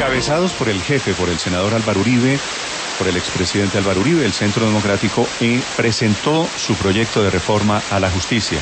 Encabezados por el jefe, por el senador Álvaro Uribe, por el expresidente Álvaro Uribe, el Centro Democrático presentó su proyecto de reforma a la justicia.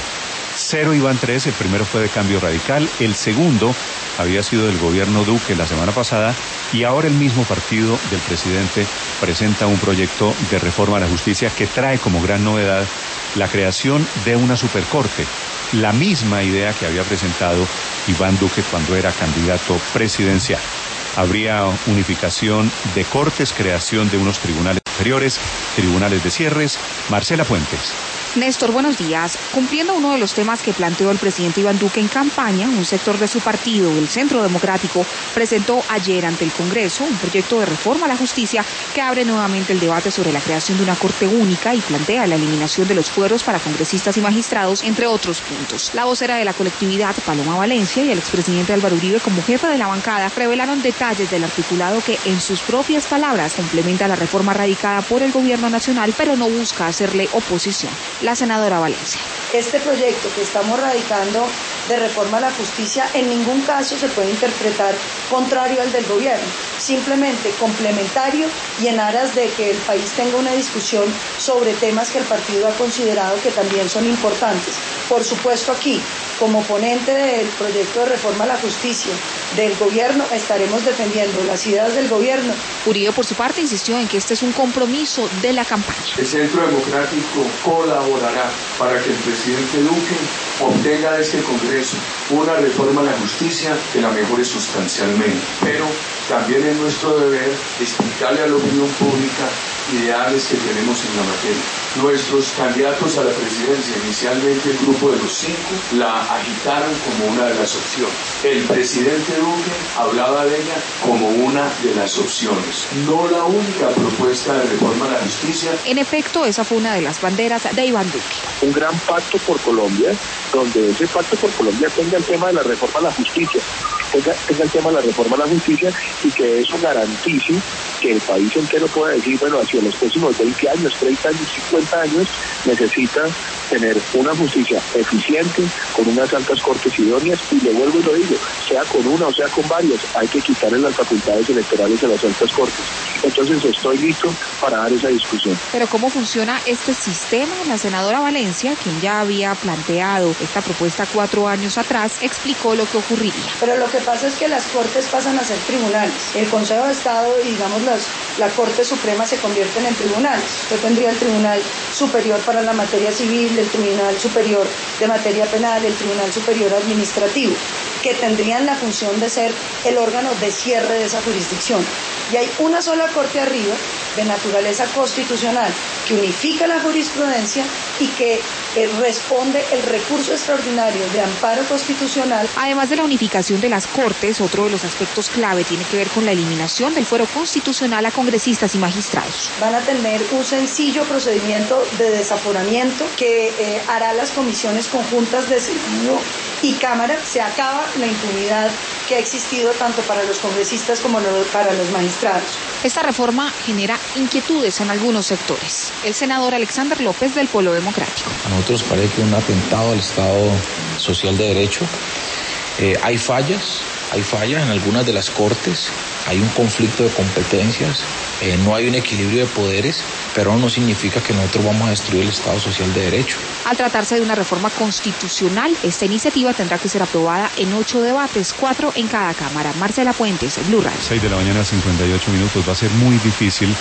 0 iban 3, el primero fue de Cambio Radical, el segundo había sido del gobierno Duque la semana pasada y ahora el mismo partido del presidente presenta un proyecto de reforma a la justicia que trae como gran novedad la creación de una supercorte, la misma idea que había presentado Iván Duque cuando era candidato presidencial. Habría unificación de cortes, creación de unos tribunales superiores, tribunales de cierres. Marcela Puentes. Néstor, buenos días. Cumpliendo uno de los temas que planteó el presidente Iván Duque en campaña, un sector de su partido, el Centro Democrático, presentó ayer ante el Congreso un proyecto de reforma a la justicia que abre nuevamente el debate sobre la creación de una corte única y plantea la eliminación de los fueros para congresistas y magistrados, entre otros puntos. La vocera de la colectividad, Paloma Valencia, y el expresidente Álvaro Uribe, como jefe de la bancada, revelaron detalles del articulado que, en sus propias palabras, complementa la reforma radicada por el gobierno nacional, pero no busca hacerle oposición. La senadora Valencia. Este proyecto que estamos radicando de reforma a la justicia en ningún caso se puede interpretar contrario al del gobierno, simplemente complementario y en aras de que el país tenga una discusión sobre temas que el partido ha considerado que también son importantes. Por supuesto, aquí, como ponente del proyecto de reforma a la justicia del gobierno, estaremos defendiendo las ideas del gobierno. Uribe, por su parte, insistió en que este es un compromiso de la campaña. El Centro Democrático colaborará para que el presidente Duque obtenga de este Congreso una reforma a la justicia que la mejore sustancialmente, pero también es nuestro deber explicarle a la opinión pública ideales que tenemos en la materia. Nuestros candidatos a la presidencia, inicialmente el grupo de los 5, la agitaron como una de las opciones. El presidente Duque hablaba de ella como una de las opciones, no la única propuesta de reforma a la justicia. En efecto, esa fue una de las banderas de Iván Duque. Un gran pacto por Colombia, donde ese pacto por Colombia tenga el tema de la reforma a la justicia, tenga el tema de la reforma a la justicia y que eso garantice que el país entero pueda decir, bueno, hacia los próximos 20 años, 30 años, 50 años, necesita tener una justicia eficiente, con unas altas cortes idóneas, y le vuelvo y lo digo, sea con una o sea con varias, hay que quitarle las facultades electorales a las altas cortes. Entonces estoy listo para dar esa discusión. Pero ¿cómo funciona este sistema? La senadora Valencia, quien ya había planteado esta propuesta 4 años atrás, explicó lo que ocurriría. Pero lo que pasa es que las cortes pasan a ser tribunales. El Consejo de Estado y, digamos, la Corte Suprema se convierten en tribunales. Usted tendría el Tribunal Superior para la materia civil, el Tribunal Superior de materia penal, el Tribunal Superior Administrativo, que tendrían la función de ser el órgano de cierre de esa jurisdicción. Y hay una sola Corte arriba, de naturaleza constitucional, que unifica la jurisprudencia y que responde el recurso extraordinario de amparo constitucional. Además de la unificación de las Cortes, otro de los aspectos clave tiene que ver con la eliminación del fuero constitucional a congresistas y magistrados. Van a tener un sencillo procedimiento de desaforamiento que hará las comisiones conjuntas de Senado y Cámara. Se acaba la impunidad que ha existido tanto para los congresistas como para los magistrados. Esta reforma genera inquietudes en algunos sectores. El senador Alexander López, del Polo Democrático. A nosotros parece que un atentado al Estado social de derecho. Hay fallas en algunas de las cortes, hay un conflicto de competencias, no hay un equilibrio de poderes, pero no significa que nosotros vamos a destruir el Estado social de derecho. Al tratarse de una reforma constitucional, esta iniciativa tendrá que ser aprobada en 8 debates, 4 en cada cámara. Marcela Puentes, Blue Radio. 6 de la mañana, 58 minutos. Va a ser muy difícil